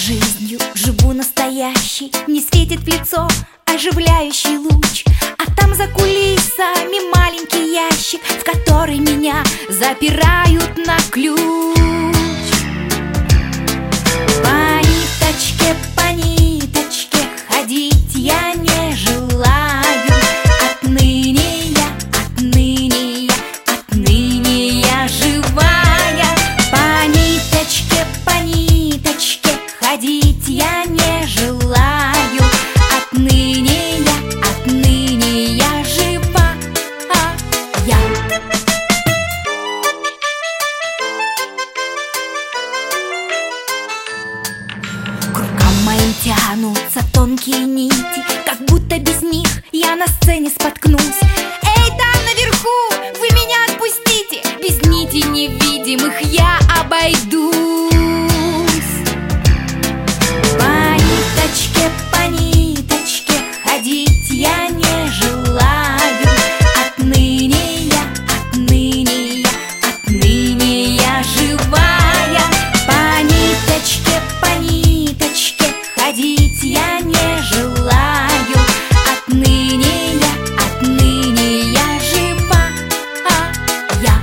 Жизнью живу настоящей, не светит в лицо оживляющий луч. А там за кулисами маленький ящик, в который меня запирают на ключ. По ниточке ходить я не желаю. Отныне я живая. По ниточке ходить я не желаю. Отныне я живая. К рукам моим тянутся тонкие нити, как будто без них я на сцене споткнусь.